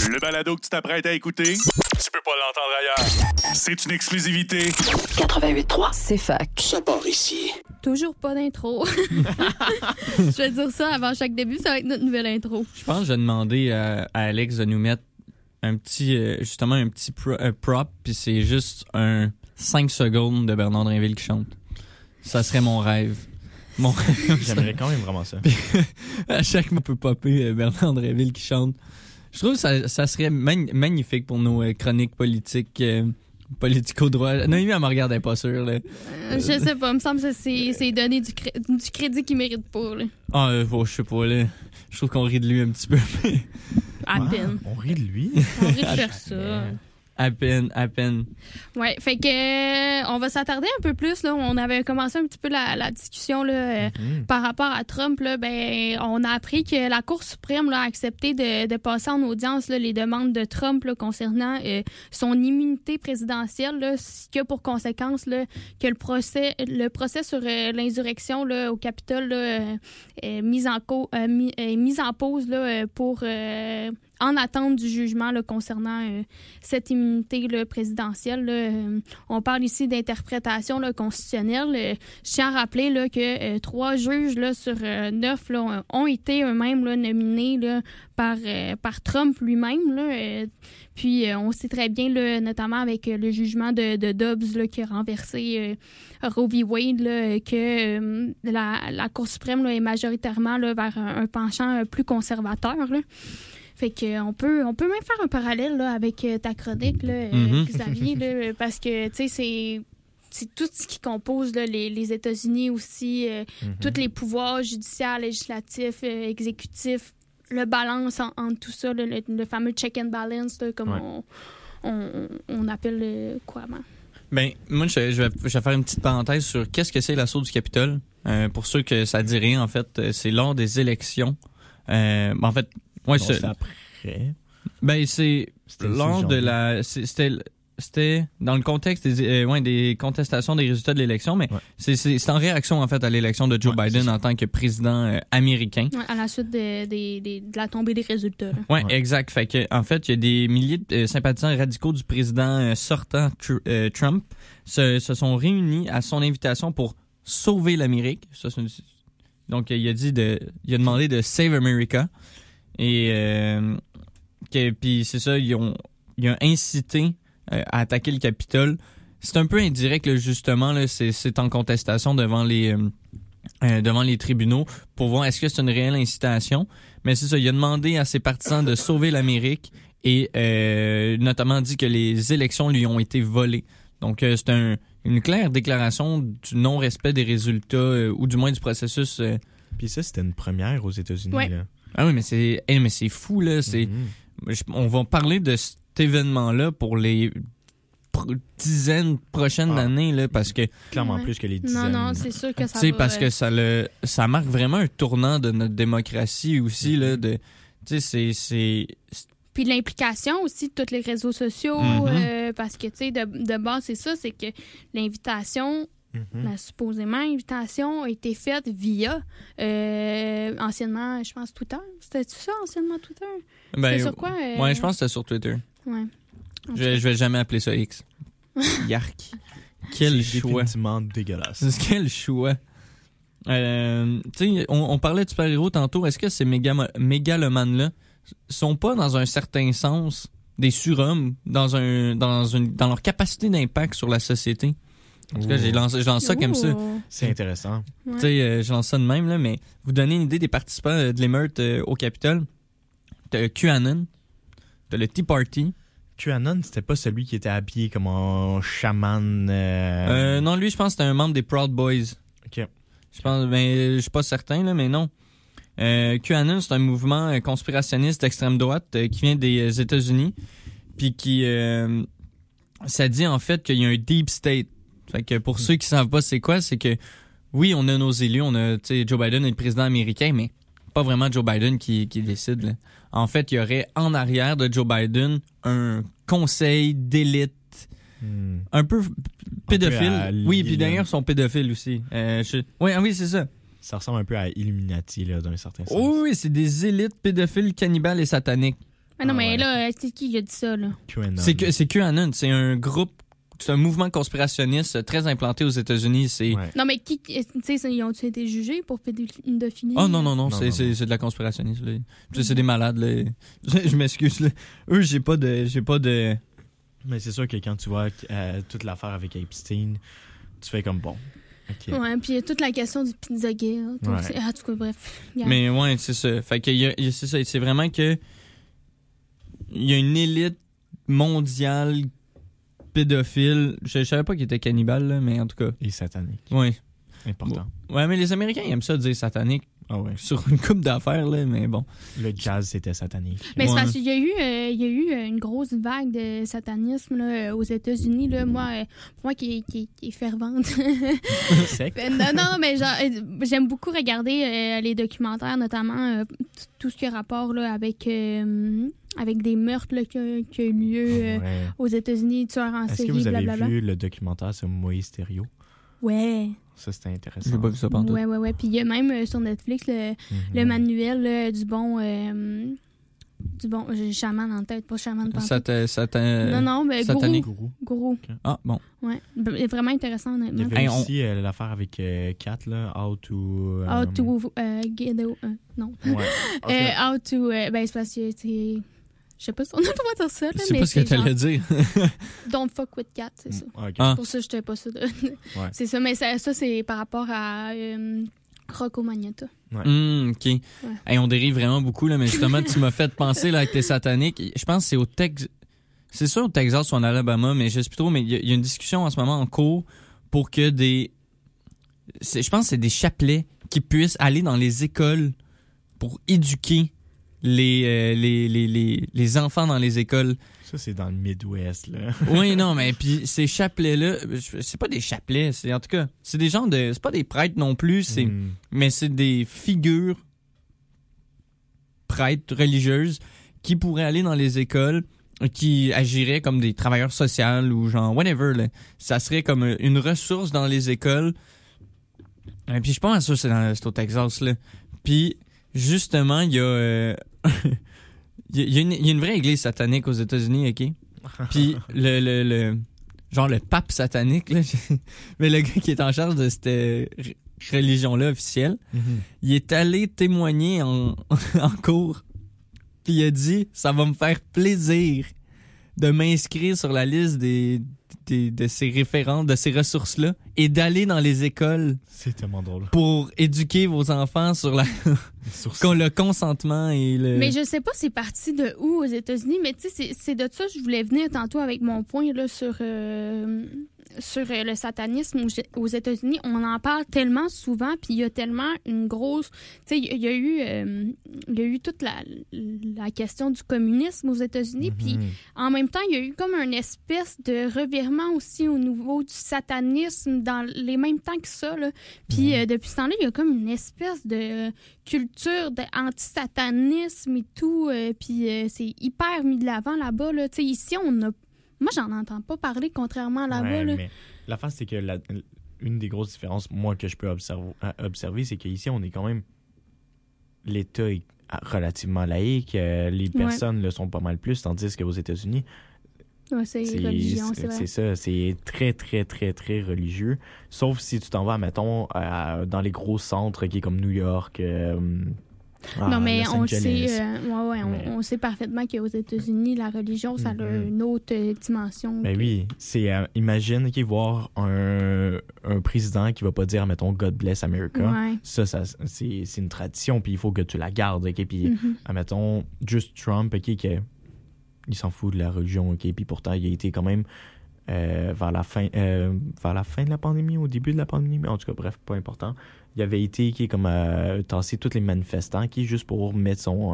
Le balado que tu t'apprêtes à écouter, tu peux pas l'entendre ailleurs. C'est une exclusivité. 88.3, c'est fac. Ça part ici. Toujours pas d'intro. Je vais dire ça avant chaque début, ça va être notre nouvelle intro. Je pense que je vais demander à Alex de nous mettre un petit, justement un petit prop, puis c'est juste un 5 secondes de Bernard Drinville qui chante. Ça serait mon rêve. Mon rêve. J'aimerais quand même vraiment ça. À chaque fois, on peut popper Bernard Drinville qui chante. Je trouve que ça serait magnifique pour nos chroniques politiques, politico-droit. Noémie, elle me regardait pas sûr. Là. Je sais pas, il me semble que c'est donner du crédit qu'il mérite pas. Là. Je sais pas. Là. Je trouve qu'on rit de lui un petit peu. À peine. On rit de lui. On rit de faire ça. À peine. Ouais, fait que on va s'attarder un peu plus là. On avait commencé un petit peu la discussion là par rapport à Trump là. Ben, on a appris que la Cour suprême là, a accepté de passer en audience là, les demandes de Trump là, concernant son immunité présidentielle, là, ce qui a pour conséquence là, que le procès sur l'insurrection là, au Capitole là, est mis en pause là, pour en attente du jugement là, concernant cette immunité là, présidentielle. Là. On parle ici d'interprétation là, constitutionnelle. Je tiens à rappeler là, que 3 juges là, sur 9 là, ont été eux-mêmes là, nominés là, par Trump lui-même. Là. Puis on sait très bien, là, notamment avec le jugement de Dobbs là, qui a renversé Roe v. Wade, là, que la Cour suprême là, est majoritairement là, vers un penchant plus conservateur. Là. Fait qu'on peut même faire un parallèle là, avec ta chronique, là, Xavier, là, parce que tu sais, c'est tout ce qui compose là, les États-Unis aussi, tous les pouvoirs judiciaires, législatifs, exécutifs, le balance entre tout ça, le fameux check and balance, là, comme on appelle quoi, man? Ben, moi, je vais faire une petite parenthèse sur qu'est-ce que c'est l'assaut du Capitole. Pour ceux que ça dit rien, en fait, c'est lors des élections. En fait, ouais, non, c'est après. Ben, c'était lors de la... C'était dans le contexte des contestations des résultats de l'élection, mais c'est en réaction, en fait, à l'élection de Joe Biden en tant que président américain. Ouais, à la suite de la tombée des résultats. Oui, exact. Fait que, en fait, il y a des milliers de sympathisants radicaux du président sortant Trump se sont réunis à son invitation pour sauver l'Amérique. Donc, il a demandé de Save America. Et puis c'est ça, ils ont incité à attaquer le Capitole. C'est un peu indirect, là, justement, là, c'est en contestation devant les tribunaux pour voir est-ce que c'est une réelle incitation. Mais c'est ça, il a demandé à ses partisans de sauver l'Amérique et notamment dit que les élections lui ont été volées. Donc c'est une claire déclaration du non-respect des résultats ou du moins du processus. Puis ça, c'était une première aux États-Unis. Ouais. Là. Ah oui, mais c'est fou, là. On va parler de cet événement-là pour les dizaines prochaines d'années, là, parce que... Clairement plus que les dizaines. Non, c'est sûr que ça va... parce que ça marque vraiment un tournant de notre démocratie aussi, là. Tu sais, c'est... Puis l'implication aussi de tous les réseaux sociaux, parce que, tu sais, de base, c'est ça, c'est que l'invitation... La supposément invitation a été faite via anciennement, je pense, Twitter. C'était ça, anciennement Twitter? C'était sur quoi? Ouais, je pense que c'était sur Twitter. Ouais. Okay. Je vais jamais appeler ça X. Yark. Quel c'est choix. Définitivement dégueulasse. Quel choix. Tu sais, on parlait de super-héros tantôt. Est-ce que ces mégalomanes-là sont pas, dans un certain sens, des surhommes dans leur capacité d'impact sur la société? En tout cas, je lance ça comme ça. C'est intéressant. Ouais. Tu sais, je lance ça de même, là, mais vous donnez une idée des participants de l'émeute au Capitole. T'as QAnon, t'as le Tea Party. QAnon, c'était pas celui qui était habillé comme un chaman. Non, lui, je pense que c'était un membre des Proud Boys. OK. Je pense, je suis pas certain, là, mais non. QAnon, c'est un mouvement conspirationniste d'extrême droite qui vient des États-Unis, puis qui ça dit en fait qu'il y a un deep state. Fait que pour ceux qui savent pas c'est quoi, c'est que oui, on a nos élus, on a, tu sais, Joe Biden est le président américain, mais pas vraiment Joe Biden qui décide, là. En fait, il y aurait en arrière de Joe Biden un conseil d'élite un peu pédophile. Oui, puis d'ailleurs, ils sont pédophiles aussi. Oui, c'est ça. Ça ressemble un peu à Illuminati, là, d'un certain sens. Oh, oui, c'est des élites pédophiles, cannibales et sataniques. Ah non, Ah mais ouais. là, c'est qui a dit ça, là? QAnon. C'est QAnon, c'est un groupe, c'est un mouvement conspirationniste très implanté aux États-Unis. C'est Ouais. Non, mais qui, tu sais, ils ont-tu été jugés pour pédophilie? Oh non, Non, c'est non. de la conspirationniste. Là. C'est des malades. Là. Je m'excuse. Là. Eux, j'ai pas de. Mais c'est sûr que quand tu vois toute l'affaire avec Epstein, tu fais comme bon. OK. Ouais, puis il y a toute la question du Pizzagate. Ouais. En tout cas, bref. Yeah. Mais ouais, c'est ça. Fait que c'est ça. C'est vraiment que il y a une élite mondiale pédophile. Je savais pas qu'il était cannibale, là, mais en tout cas. Et satanique. Ouais. Important. Ouais, mais les Américains ils aiment ça dire satanique Ah ouais. sur une coupe d'affaires, là, mais bon. Le jazz, c'était satanique. Mais c'est Ouais. parce qu'il y a eu une grosse vague de satanisme là, aux États-Unis. Là, moi qui est fervente. Sec. non, mais genre, j'aime beaucoup regarder les documentaires, notamment tout ce qui a rapport là, avec des meurtres là, qui a eu lieu Ouais. aux États-Unis, tueurs en Est-ce que série, vous avez blablabla. vu le documentaire sur Moïse Thériault? Ouais. Ça, c'était intéressant. J'ai pas vu ça pendant Ouais. Puis il y a même sur Netflix le manuel du bon. J'ai chaman en tête, pas chaman pantoute. Non, mais satanique. gourou. Ah, bon. Ouais. Vraiment intéressant, Il y honnêtement. avait Hey, aussi l'affaire avec Kat, là, How to... How to get non. Ouais. Ok. How to ben c'est parce que c'est je sais pas si on a le droit de dire ça là, Je sais mais pas ce que c'est t'allais genre dire. don't fuck with cat, c'est ça. Ok. Ah. Pour ça je t'ai pas ça. C'est ça, mais ça c'est par rapport à Rocco Magnotta. OK. Hey, on dérive vraiment beaucoup, là, mais justement, tu m'as fait penser là, avec tes sataniques. Je pense que c'est au Texas. C'est sûr au Texas ou en Alabama, mais je sais plus trop, mais il y a une discussion en ce moment en cours pour que je pense que c'est des chapelets qui puissent aller dans les écoles pour éduquer les enfants dans les écoles. Ça, c'est dans le Midwest, là. Oui, non, mais puis ces chapelets-là, c'est pas des chapelets, c'est en tout cas, c'est des gens de, c'est pas des prêtres non plus, mais c'est des figures prêtres religieuses qui pourraient aller dans les écoles, qui agiraient comme des travailleurs sociaux ou genre whatever. Là. Ça serait comme une ressource dans les écoles. Et puis je pense que ça c'est au Texas là. Puis justement il y a il y a une vraie église satanique aux États-Unis, ok. Puis le pape satanique là, mais le gars qui est en charge de cette religion-là officielle, il est allé témoigner en cours. Puis il a dit, ça va me faire plaisir de m'inscrire sur la liste de ces références, de ces ressources-là, et d'aller dans les écoles C'est tellement drôle. pour éduquer vos enfants sur le consentement et le... Mais je sais pas c'est parti de où aux États-Unis, mais tu sais c'est de ça que je voulais venir tantôt avec mon point là sur le satanisme aux États-Unis. On en parle tellement souvent, puis il y a tellement une grosse... Tu sais, il y a eu toute la question du communisme aux États-Unis, puis en même temps, il y a eu comme une espèce de revirement aussi au niveau du satanisme dans les mêmes temps que ça, là. Puis depuis ce temps-là, il y a comme une espèce de culture d'anti-satanisme et tout, puis c'est hyper mis de l'avant là-bas, là. Tu sais, ici, moi, j'en entends pas parler, contrairement à là-bas. Ouais, là. mais l'affaire, c'est que une des grosses différences, moi, que je peux observer, c'est qu'ici, on est quand même... L'État est relativement laïque. Les personnes le sont pas mal plus, tandis qu'aux États-Unis, Ouais, c'est religion, c'est vrai. C'est ça, c'est très, très, très, très religieux. Sauf si tu t'en vas, mettons, dans les gros centres qui est comme New York... non, mais Los on le sait, Angeles. on sait parfaitement qu'aux États-Unis, la religion, ça a une autre dimension. Ben oui, c'est imagine voir un président qui va pas dire, mettons, God bless America. Ouais. Ça c'est une tradition, puis il faut que tu la gardes, ok. Puis, mettons, juste Trump, ok, il s'en fout de la religion, ok. Puis pourtant, il a été quand même vers la fin de la pandémie, au début de la pandémie, en tout cas, bref, pas important. Il avait été qui comme tasser tous les manifestants qui juste pour mettre son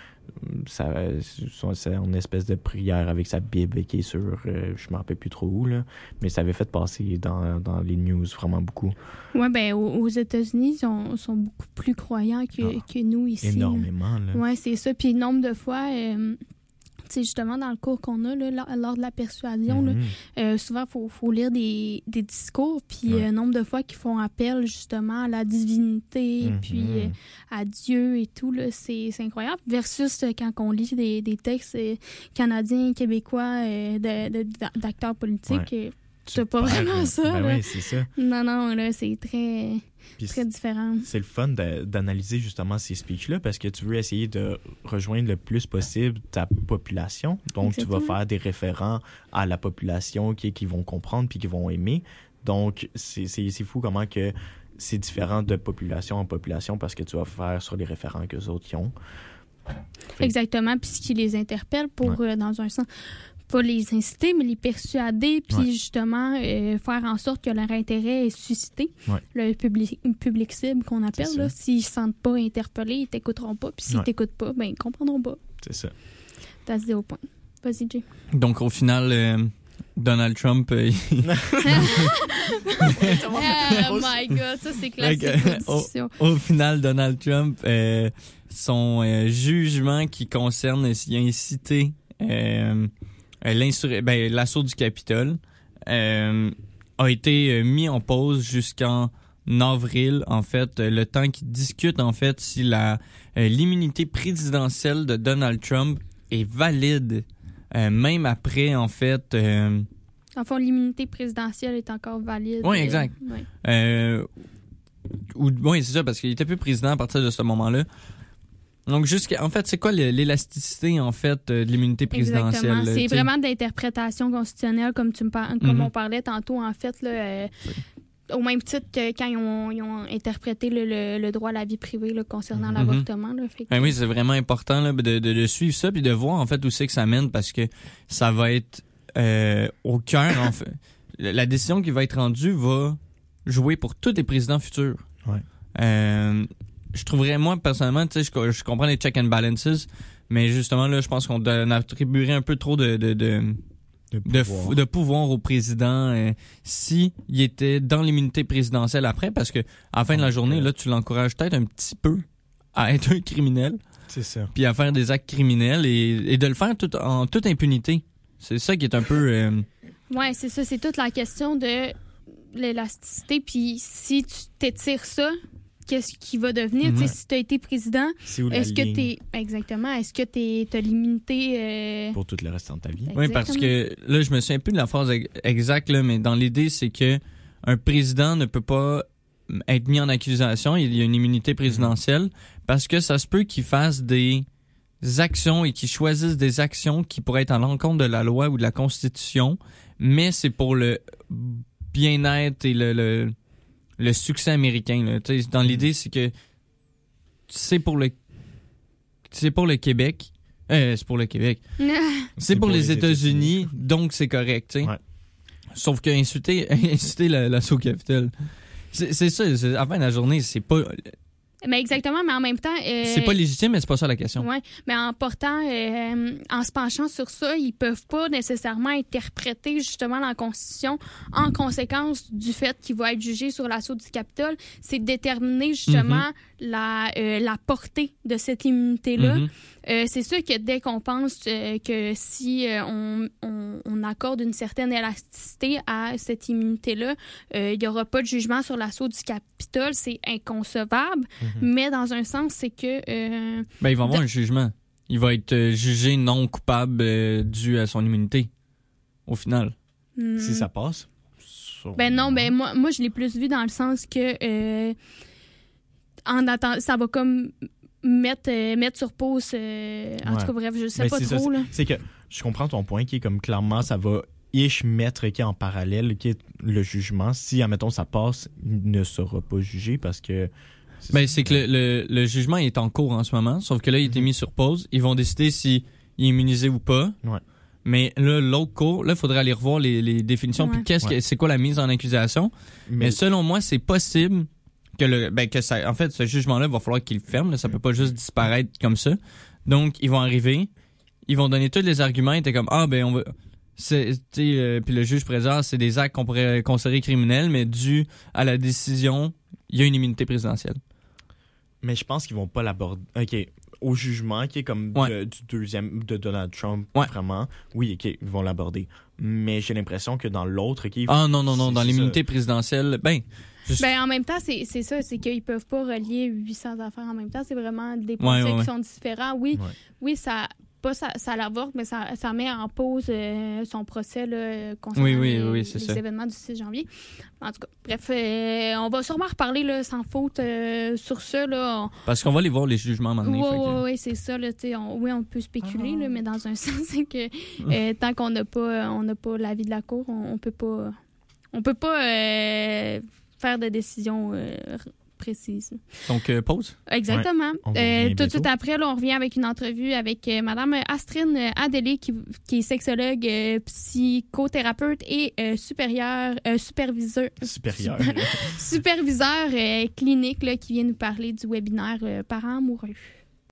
espèce de prière avec sa Bible qui est sur je me rappelle plus trop où là, mais ça avait fait passer dans les news vraiment beaucoup. Ouais, ben aux États-Unis, ils sont beaucoup plus croyants que nous ici. Énormément là. Ouais, c'est ça. Puis le nombre de fois c'est justement dans le cours qu'on a là, lors de la persuasion, là, souvent il faut lire des discours, puis nombre de fois qu'ils font appel justement à la divinité, puis à Dieu et tout, là, c'est incroyable. Versus quand on lit des textes canadiens, québécois, d'acteurs politiques, c'est pas vraiment ça. Ben oui, c'est ça. Non, là, c'est très... Puis très différent. C'est le fun d'analyser justement ces speeches-là parce que tu veux essayer de rejoindre le plus possible ta population. Donc, Exactement. tu vas faire des référents à la population qui vont comprendre puis qui vont aimer. Donc, c'est fou comment que c'est différent de population en population parce que tu vas faire sur les référents qu'eux autres qui ont. Exactement. Puis ce qui les interpelle pour, dans un sens... pas les inciter, mais les persuader, puis justement faire en sorte que leur intérêt est suscité. Le public cible qu'on appelle, là, s'ils ne se sentent pas interpellés, ils ne t'écouteront pas. Puis s'ils ne t'écoutent pas, ben, ils ne comprendront pas. C'est ça. T'as dit au point. Vas-y, Jay. Donc, au final, Donald Trump... Oh my God, ça, c'est classique. Au final, Donald Trump, son jugement qui concerne s'il a incité... l'assaut du Capitole a été mis en pause jusqu'en avril, en fait, le temps qu'ils discutent, en fait, si l'immunité présidentielle de Donald Trump est valide, même après, en fait... En fond, l'immunité présidentielle est encore valide. Oui, exact. Oui, c'est ça, parce qu'il était plus président à partir de ce moment-là. Donc, en fait, c'est quoi l'élasticité, en fait, de l'immunité présidentielle? Exactement. C'est vraiment d'interprétation constitutionnelle, comme on parlait tantôt, en fait, là, au même titre que quand ils ont interprété le droit à la vie privée là, concernant l'avortement. Là, oui, c'est vraiment important là, de suivre ça puis de voir, en fait, où c'est que ça mène parce que ça va être au cœur, en fait. La décision qui va être rendue va jouer pour tous les présidents futurs. Je trouverais, moi, personnellement, tu sais, je comprends les check and balances, mais justement, là, je pense qu'on attribuerait un peu trop de pouvoir au président si il était dans l'immunité présidentielle après, parce que à la fin de la journée, là, tu l'encourages peut-être un petit peu à être un criminel. C'est ça. Puis à faire des actes criminels et de le faire en toute impunité. C'est ça qui est un peu... Oui, c'est ça. C'est toute la question de l'élasticité. Puis si tu t'étires ça... Qu'est-ce qui va devenir? Si tu as été président, est-ce que tu exactement, est-ce que tu as l'immunité pour tout le restant de ta vie? Oui, parce que là, je me souviens plus de la phrase exacte, là, mais dans l'idée, c'est que un président ne peut pas être mis en accusation. Il y a une immunité présidentielle parce que ça se peut qu'il fasse des actions et qu'il choisisse des actions qui pourraient être à l'encontre de la loi ou de la Constitution, mais c'est pour le bien-être et le succès américain. Là. Dans l'idée, c'est que c'est pour le Québec. C'est pour le Québec. C'est pour les États-Unis, donc c'est correct. Ouais. Sauf que insulter l'assaut au Capitole, c'est ça. À la fin de la journée, c'est pas... Mais exactement, mais en même temps... c'est pas légitime, mais c'est pas ça la question. Oui, mais en se penchant sur ça, ils peuvent pas nécessairement interpréter justement la Constitution en conséquence du fait qu'il va être jugé sur l'assaut du Capitole. C'est déterminer justement la portée de cette immunité-là. C'est sûr que dès qu'on pense que si on accorde une certaine élasticité à cette immunité-là, il n'y aura pas de jugement sur l'assaut du Capitole, c'est inconcevable. Mais dans un sens, c'est que... il va y avoir un jugement. Il va être jugé non coupable dû à son immunité, au final. Si ça passe? Non, moi, je l'ai plus vu dans le sens que en attendant, ça va comme... Mettre sur pause. En tout cas, bref, je sais pas trop. C'est que je comprends ton point qui est comme clairement, ça va mettre en parallèle le jugement. Si, admettons, ça passe, il ne sera pas jugé parce que... C'est que le jugement est en cours en ce moment, sauf que là, il a été mis sur pause. Ils vont décider s'il est immunisé ou pas. Ouais. Mais là, l'autre cours, là, il faudrait aller revoir les définitions. Puis c'est quoi la mise en accusation. Mais selon moi, c'est possible... en fait, ce jugement-là, il va falloir qu'il ferme. Là, ça peut pas juste disparaître comme ça. Donc, ils vont arriver, ils vont donner tous les arguments. Ils étaient comme, on va... puis le juge pourrait dire, c'est des actes qu'on pourrait considérer criminels, mais dû à la décision, il y a une immunité présidentielle. Mais je pense qu'ils vont pas l'aborder. OK. au jugement qui est comme du deuxième de Donald Trump, vraiment, oui, OK, ils vont l'aborder. Mais j'ai l'impression que dans l'autre, OK, non, dans l'immunité présidentielle, en même temps, c'est ça, c'est qu'ils peuvent pas relier 800 affaires en même temps. C'est vraiment des procès qui sont différents. Oui, ça l'avorte, mais ça met en pause son procès là, concernant les événements du 6 janvier. En tout cas, bref, on va sûrement reparler là, sans faute sur ça. Là, parce qu'on va aller voir les jugements à un moment donné. Oui, c'est ça. Là, on peut spéculer, là, mais dans un sens, c'est que tant qu'on n'a pas l'avis de la Cour, on peut pas faire de décision précise. Donc, pause? Exactement. Ouais. Tout de suite après, là, on revient avec une entrevue avec Mme Astrid Adélé, qui est sexologue, psychothérapeute et superviseur clinique là, qui vient nous parler du webinaire Parents amoureux.